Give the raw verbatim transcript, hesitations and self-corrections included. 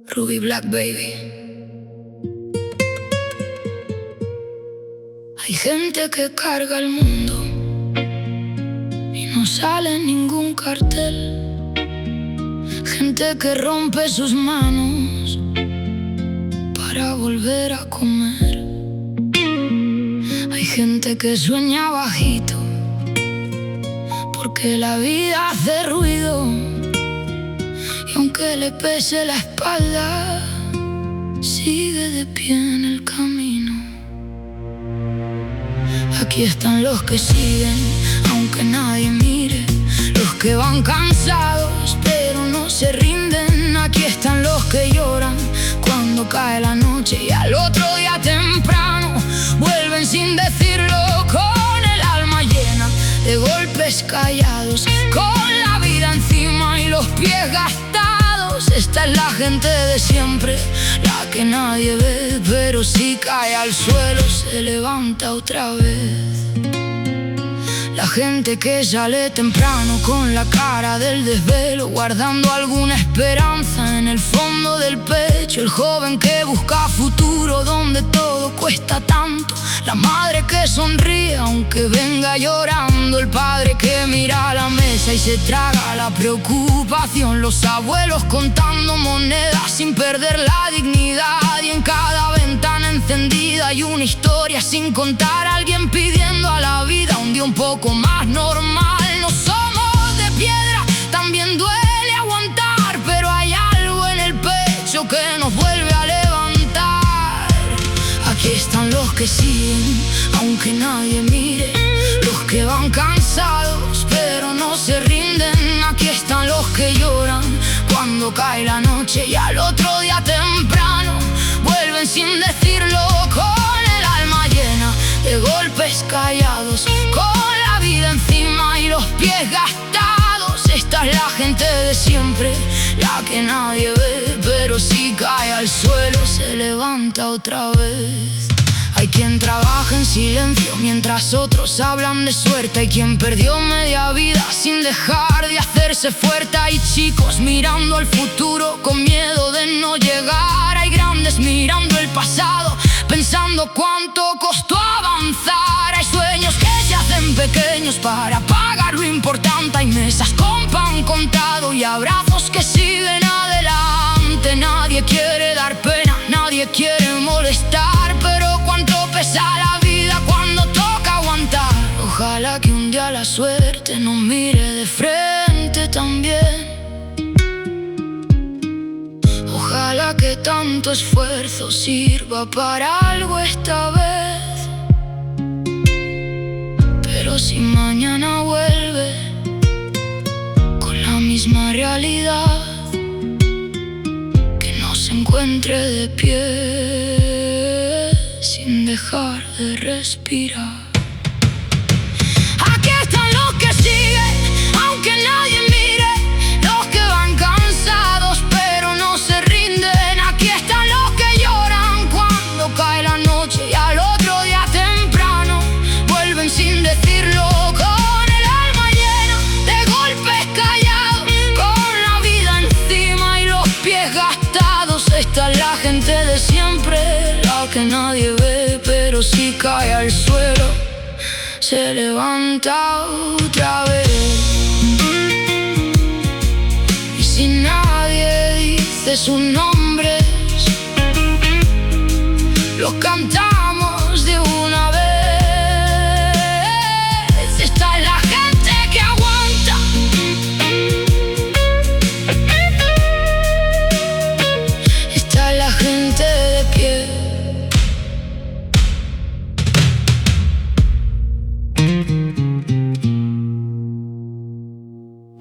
Ruby Black Baby. Hay gente que carga el mundo y no sale en ningún cartel. Gente que rompe sus manos para volver a comer. Hay gente que sueña bajito porque la vida hace ruido, y aunque le pese la espalda, sigue de pie en el camino. Aquí están los que siguen, aunque nadie mire, los que van cansados pero no se rinden. Aquí están los que lloran cuando cae la noche y al otro día temprano vuelven sin decirlo, con el alma llena de golpes callados, con la vida encima y los pies gastados. Esta es la gente de siempre, la que nadie ve, pero si cae al suelo se levanta otra vez. La gente que sale temprano con la cara del desvelo, guardando alguna esperanza en el fondo del pecho. El joven que busca futuro donde todo cuesta tanto, la madre que sonríe aunque venga llorando, el padre que mira a la mesa y se traga la preocupación, los abuelos contando monedas sin perder la dignidad, y en cada ventana encendida hay una historia sin contar, alguien pidiendo a la vida un día un poco más normal. No somos de piedra, también duele aguantar, pero hay algo en el pecho que nos vuelve a levantar. Aquí están los que siguen, aunque nadie mire, los que van cansados pero no se rinden. Aquí están los que lloran cuando cae la noche y al otro día temprano vuelven sin decirlo, con el alma llena de golpes callados, con la vida encima y los pies gastados. Esta es la gente de siempre, la que nadie ve, pero si cae al suelo se levanta otra vez. Hay quien trabaja en silencio mientras otros hablan de suerte. Hay quien perdió media vida sin dejar de hacerse fuerte. Hay chicos mirando al futuro con miedo de no llegar. Hay grandes mirando el pasado pensando cuánto costó avanzar. Hay sueños que se hacen pequeños para pagar lo importante. Hay mesas con pan contado y abrazos que siguen adelante. Nadie quiere dar pena, nadie quiere molestar, pero cuánto pesa la vida cuando toca aguantar. Ojalá que un día la suerte nos mire de frente también. Ojalá que tanto esfuerzo sirva para algo esta vez. Pero si mañana vuelve con la misma realidad, que no se encuentre de pie sin dejar de respirar. Aquí están los que siguen, aunque nadie mire, los que van cansados pero no se rinden. Aquí están los que lloran cuando cae la noche y al otro día temprano vuelven sin decirlo, con el alma llena de golpes callados, con la vida encima y los pies gastados. Esta es la gente de siempre, la que nadie ve, pero si cae al suelo se levanta otra vez. Y si nadie dice sus nombres, los cantamos